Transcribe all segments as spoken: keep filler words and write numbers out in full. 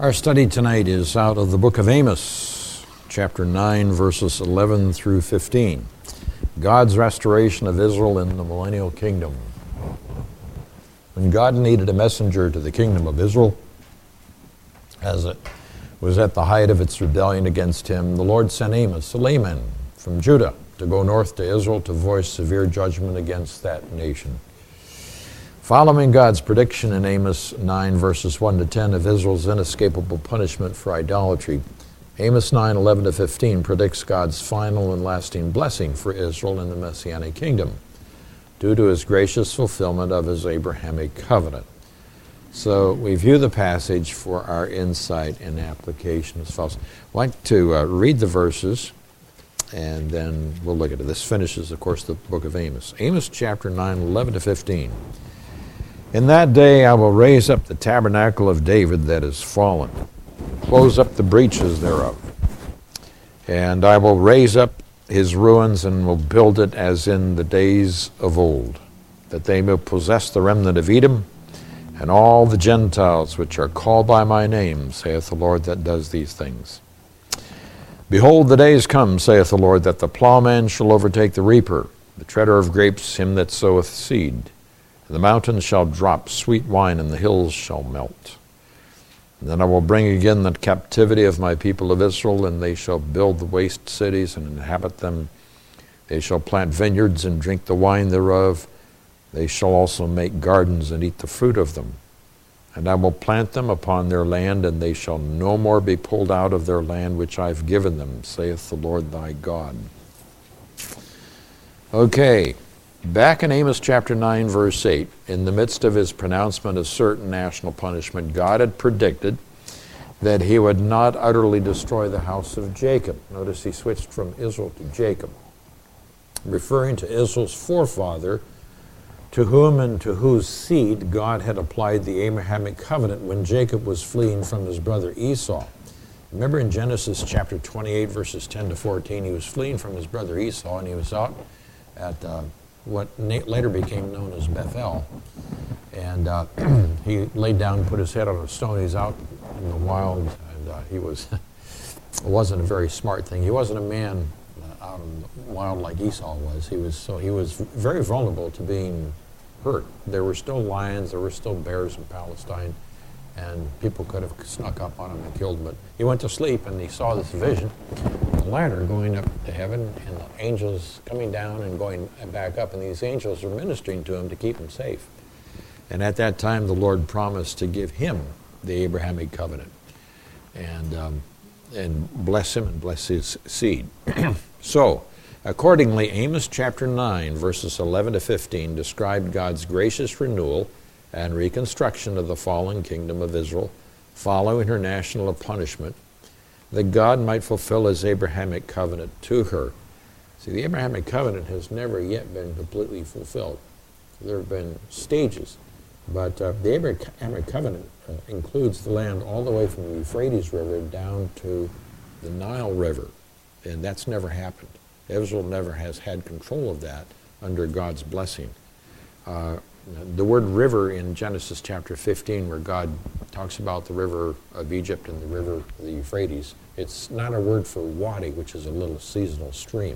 Our study tonight is out of the book of Amos, chapter nine, verses eleven through fifteen. God's restoration of Israel in the millennial kingdom. When God needed a messenger to the kingdom of Israel, as it was at the height of its rebellion against him, the Lord sent Amos, a layman from Judah, to go north to Israel to voice severe judgment against that nation. Following God's prediction in Amos nine, verses one to ten of Israel's inescapable punishment for idolatry, Amos nine, eleven to fifteen predicts God's final and lasting blessing for Israel in the Messianic kingdom due to his gracious fulfillment of his Abrahamic covenant. So we view the passage for our insight and application as follows. I'd like to uh, read the verses and then we'll look at it. This finishes, of course, the book of Amos. Amos chapter nine, eleven to fifteen. In that day I will raise up the tabernacle of David that is fallen, close up the breaches thereof. And I will raise up his ruins and will build it as in the days of old, that they may possess the remnant of Edom and all the Gentiles which are called by my name, saith the Lord that does these things. Behold, the days come, saith the Lord, that the plowman shall overtake the reaper, the treader of grapes him that soweth seed. And the mountains shall drop sweet wine, and the hills shall melt. And then I will bring again the captivity of my people of Israel, and they shall build the waste cities and inhabit them. They shall plant vineyards and drink the wine thereof. They shall also make gardens and eat the fruit of them. And I will plant them upon their land, and they shall no more be pulled out of their land which I have given them, saith the Lord thy God. Okay. Back in Amos chapter nine, verse eight, in the midst of his pronouncement of certain national punishment, God had predicted that he would not utterly destroy the house of Jacob. Notice he switched from Israel to Jacob, referring to Israel's forefather, to whom and to whose seed God had applied the Abrahamic covenant when Jacob was fleeing from his brother Esau. Remember in Genesis chapter twenty-eight, verses ten to fourteen, he was fleeing from his brother Esau, and he was out at uh, what later became known as Bethel. And uh, he laid down and put his head on a stone. He's out in the wild, and uh, he was, it wasn't a very smart thing. He wasn't a man uh, out in the wild like Esau was. He was, so he was very vulnerable to being hurt. There were still lions, there were still bears in Palestine, and people could have snuck up on him and killed him. But he went to sleep and he saw this vision, a ladder going up to heaven and the angels coming down and going back up, and these angels were ministering to him to keep him safe. And at that time the Lord promised to give him the Abrahamic covenant and, um, and bless him and bless his seed. So, accordingly, Amos chapter nine, verses eleven to fifteen described God's gracious renewal and reconstruction of the fallen kingdom of Israel following her national punishment, that God might fulfill his Abrahamic covenant to her. See, the Abrahamic covenant has never yet been completely fulfilled. There have been stages, but uh, the Abrahamic covenant uh, includes the land all the way from the Euphrates River down to the Nile River, and that's never happened. Israel never has had control of that under God's blessing. Uh, The word river in Genesis chapter fifteen, where God talks about the river of Egypt and the river of the Euphrates, it's not a word for wadi, which is a little seasonal stream,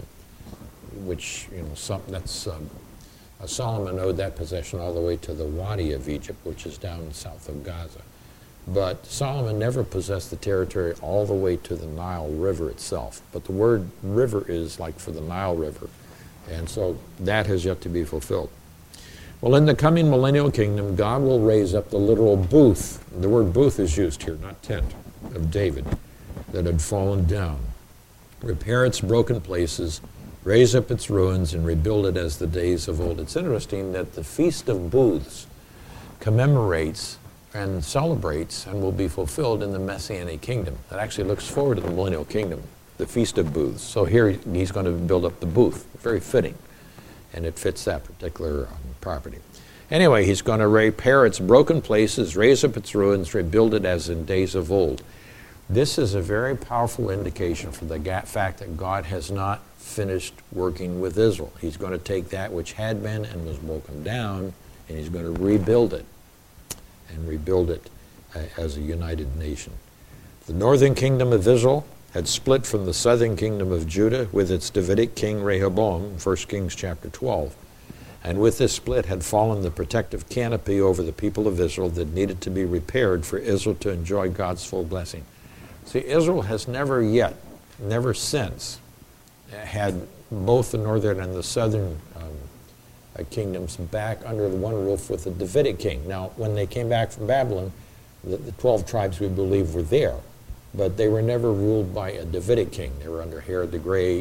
which, you know, some, that's, um, uh, Solomon owed that possession all the way to the wadi of Egypt, which is down south of Gaza. But Solomon never possessed the territory all the way to the Nile River itself. But the word river is like for the Nile River, and so that has yet to be fulfilled. Well, in the coming millennial kingdom, God will raise up the literal booth. The word booth is used here, not tent, of David, that had fallen down. Repair its broken places, raise up its ruins, and rebuild it as the days of old. It's interesting that the Feast of Booths commemorates and celebrates and will be fulfilled in the Messianic kingdom. That actually looks forward to the millennial kingdom, the Feast of Booths. So here he's going to build up the booth. Very fitting. And it fits that particular um, property. Anyway, he's going to repair its broken places, raise up its ruins, rebuild it as in days of old. This is a very powerful indication for the ga- fact that God has not finished working with Israel. He's going to take that which had been and was broken down, and he's going to rebuild it, and rebuild it uh, as a united nation. The northern kingdom of Israel had split from the southern kingdom of Judah with its Davidic king Rehoboam, First Kings chapter twelve. And with this split had fallen the protective canopy over the people of Israel that needed to be repaired for Israel to enjoy God's full blessing. See, Israel has never yet, never since, had both the northern and the southern um, uh, kingdoms back under the one roof with the Davidic king. Now, when they came back from Babylon, the, the twelve tribes, we believe, were there, but they were never ruled by a Davidic king. They were under Herod the Great,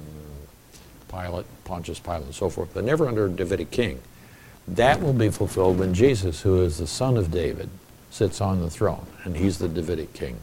Pilate, Pontius Pilate, and so forth, but never under a Davidic king. That will be fulfilled when Jesus, who is the son of David, sits on the throne, and he's the Davidic king.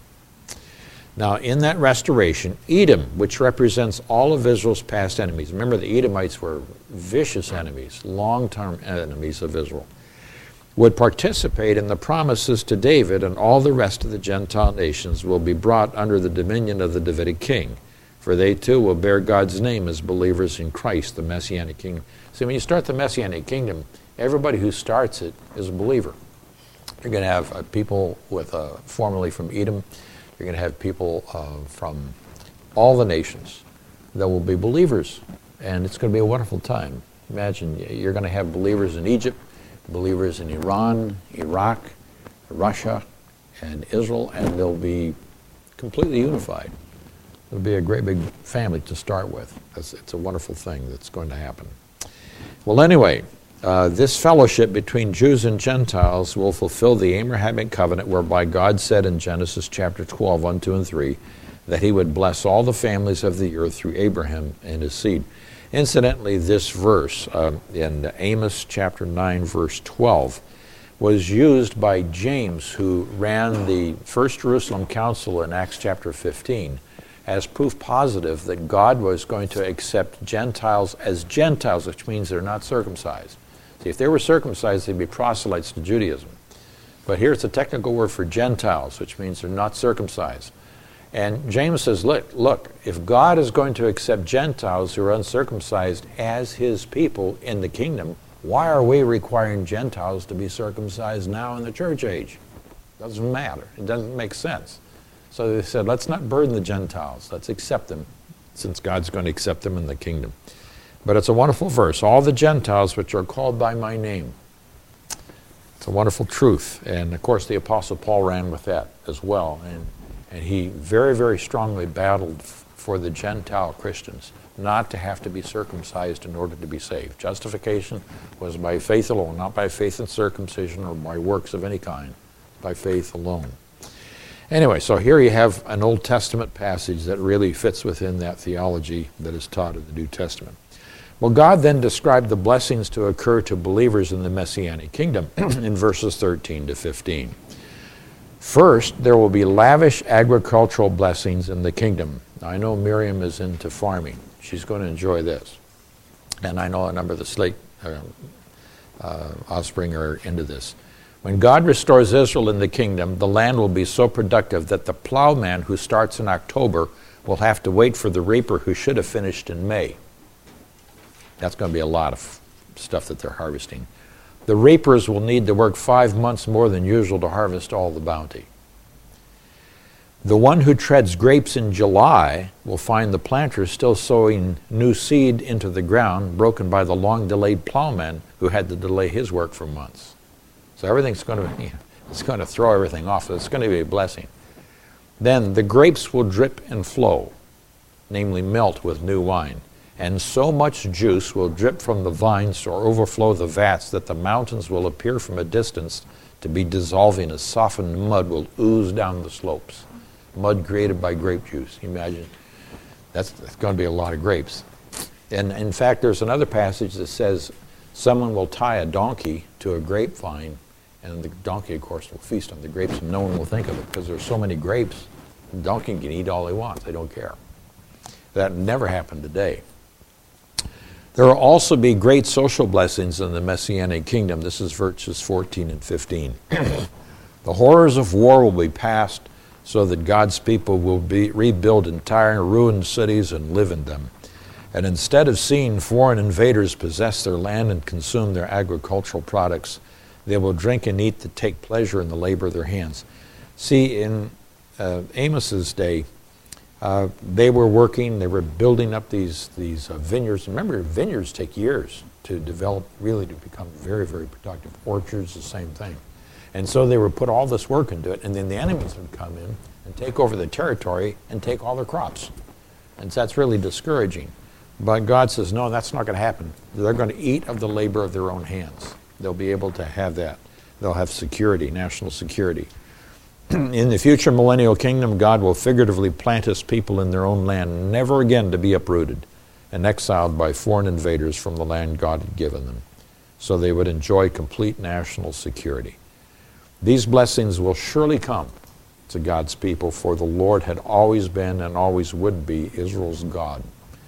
Now, in that restoration, Edom, which represents all of Israel's past enemies, remember the Edomites were vicious enemies, long-term enemies of Israel, would participate in the promises to David, and all the rest of the Gentile nations will be brought under the dominion of the Davidic king. For they too will bear God's name as believers in Christ, the Messianic kingdom. See, when you start the Messianic kingdom, everybody who starts it is a believer. You're going to have uh, people with uh, formerly from Edom. You're going to have people uh, from all the nations that will be believers, and it's going to be a wonderful time. Imagine you're going to have believers in Egypt, believers in Iran, Iraq, Russia, and Israel, and they'll be completely unified. It'll be a great big family to start with. It's, it's a wonderful thing that's going to happen. Well, anyway, uh, this fellowship between Jews and Gentiles will fulfill the Abrahamic covenant whereby God said in Genesis chapter twelve, one, two, and three, that he would bless all the families of the earth through Abraham and his seed. Incidentally, this verse uh, in Amos chapter nine, verse twelve, was used by James, who ran the First Jerusalem Council in Acts chapter fifteen, as proof positive that God was going to accept Gentiles as Gentiles, which means they're not circumcised. See, if they were circumcised, they'd be proselytes to Judaism. But here's a technical word for Gentiles, which means they're not circumcised. And James says, look, look, if God is going to accept Gentiles who are uncircumcised as his people in the kingdom, why are we requiring Gentiles to be circumcised now in the church age? Doesn't matter. It doesn't make sense. So they said, let's not burden the Gentiles. Let's accept them, since God's going to accept them in the kingdom. But it's a wonderful verse. All the Gentiles which are called by my name. It's a wonderful truth. And, of course, the Apostle Paul ran with that as well. And, and he very, very strongly battled for the Gentile Christians not to have to be circumcised in order to be saved. Justification was by faith alone, not by faith in circumcision or by works of any kind, by faith alone. Anyway, so here you have an Old Testament passage that really fits within that theology that is taught in the New Testament. Well, God then described the blessings to occur to believers in the Messianic kingdom in verses thirteen to fifteen. First, there will be lavish agricultural blessings in the kingdom. Now, I know Miriam is into farming. She's going to enjoy this. And I know a number of the Slate uh, uh, offspring are into this. When God restores Israel in the kingdom, the land will be so productive that the plowman who starts in October will have to wait for the reaper who should have finished in May. That's going to be a lot of stuff that they're harvesting. The reapers will need to work five months more than usual to harvest all the bounty. The one who treads grapes in July will find the planter still sowing new seed into the ground, broken by the long-delayed plowman who had to delay his work for months. So everything's going to, you know, it's going to throw everything off. It's going to be a blessing. Then the grapes will drip and flow, namely melt with new wine. And so much juice will drip from the vines or overflow the vats that the mountains will appear from a distance to be dissolving as softened mud will ooze down the slopes. Mud created by grape juice. Imagine. That's, that's going to be a lot of grapes. And in fact, there's another passage that says someone will tie a donkey to a grapevine, and the donkey, of course, will feast on the grapes, and no one will think of it because there's so many grapes. The donkey can eat all he wants. They don't care. That never happened today. There will also be great social blessings in the Messianic kingdom. This is verses fourteen and fifteen. The horrors of war will be past, so that God's people will be rebuild entire ruined cities and live in them. And instead of seeing foreign invaders possess their land and consume their agricultural products, they will drink and eat to take pleasure in the labor of their hands. See, in uh, Amos's day, uh, they were working, they were building up these, these uh, vineyards. Remember, vineyards take years to develop, really to become very, very productive. Orchards, the same thing. And so they would put all this work into it, and then the enemies would come in and take over the territory and take all their crops. And so that's really discouraging. But God says, no, that's not going to happen. They're going to eat of the labor of their own hands. They'll be able to have that. They'll have security, national security. In the future millennial kingdom, God will figuratively plant his people in their own land, never again to be uprooted and exiled by foreign invaders from the land God had given them. So they would enjoy complete national security. These blessings will surely come to God's people, for the Lord had always been and always would be Israel's God.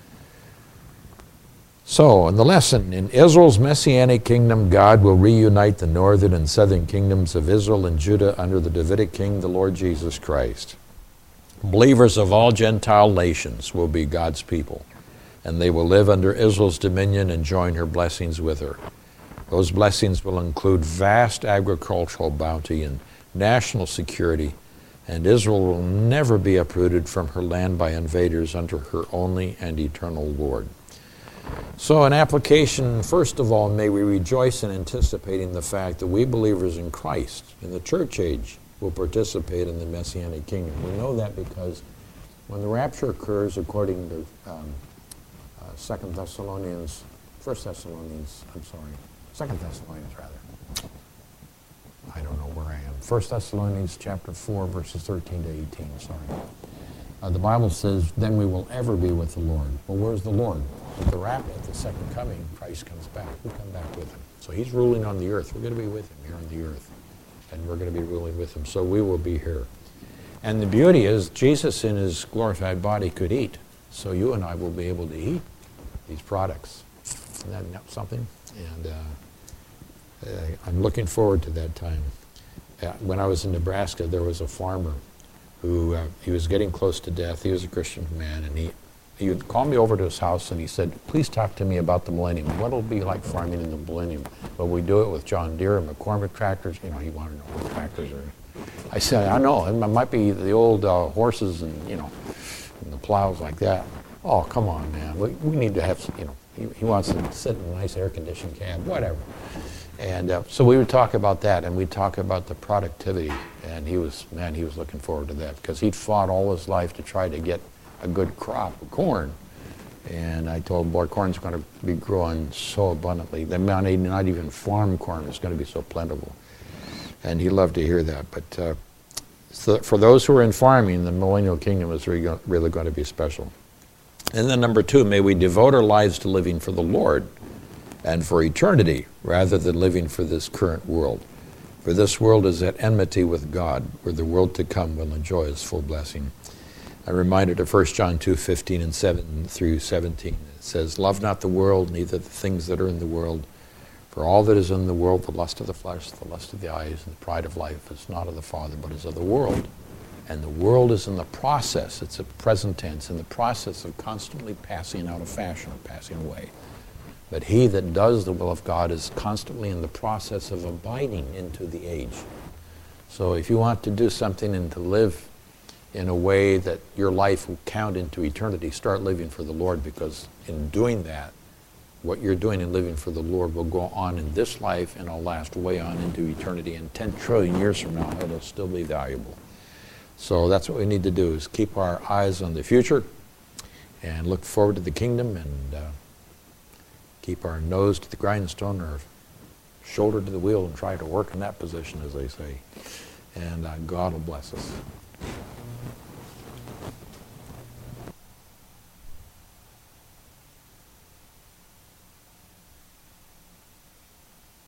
So, in the lesson, in Israel's messianic kingdom, God will reunite the northern and southern kingdoms of Israel and Judah under the Davidic king, the Lord Jesus Christ. Believers of all Gentile nations will be God's people, and they will live under Israel's dominion and join her blessings with her. Those blessings will include vast agricultural bounty and national security, and Israel will never be uprooted from her land by invaders under her only and eternal Lord. So in application, first of all, may we rejoice in anticipating the fact that we believers in Christ, in the church age, will participate in the Messianic kingdom. We know that because when the rapture occurs, according to um, uh, Second Thessalonians, First Thessalonians, I'm sorry, Second Thessalonians rather. I don't know where I am. First Thessalonians chapter four, verses thirteen to eighteen, sorry. Uh, the Bible says, then we will ever be with the Lord. Well, where's the Lord? At the rapture, at the second coming, Christ comes back. We come back with him. So he's ruling on the earth. We're going to be with him here on the earth. And we're going to be ruling with him. So we will be here. And the beauty is, Jesus in his glorified body could eat. So you and I will be able to eat these products. Isn't that something? And uh, uh, I'm looking forward to that time. Uh, when I was in Nebraska, there was a farmer who, uh, he was getting close to death. He was a Christian man, and he He would call me over to his house and he said, please talk to me about the millennium. What it'll be like farming in the millennium? Will we do it with John Deere and McCormick tractors? You know, he wanted to know what tractors are. I said, I know, it might be the old uh, horses and, you know, and the plows like that. Oh, come on, man. We, we need to have, some, you know, he, he wants to sit in a nice air-conditioned cab, whatever. And uh, so we would talk about that, and we'd talk about the productivity. And he was, man, he was looking forward to that because he'd fought all his life to try to get a good crop of corn. And I told him, boy, corn's going to be growing so abundantly. They might not even farm corn. It's going to be so plentiful. And he loved to hear that. But uh, so for those who are in farming, the millennial kingdom is really, really going to be special. And then number two, may we devote our lives to living for the Lord and for eternity rather than living for this current world. For this world is at enmity with God, where the world to come will enjoy his full blessing. I'm reminded of First John two, fifteen and seven through seventeen. It says, love not the world, neither the things that are in the world. For all that is in the world, the lust of the flesh, the lust of the eyes, and the pride of life, is not of the Father, but is of the world. And the world is in the process, it's a present tense, in the process of constantly passing out of fashion, or passing away. But he that does the will of God is constantly in the process of abiding into the age. So if you want to do something and to live in a way that your life will count into eternity, start living for the Lord, because in doing that, what you're doing in living for the Lord will go on in this life and it'll last way on into eternity. And ten trillion years from now, it'll still be valuable. So that's what we need to do, is keep our eyes on the future and look forward to the kingdom, and uh, keep our nose to the grindstone, or shoulder to the wheel, and try to work in that position, as they say. And uh, God will bless us.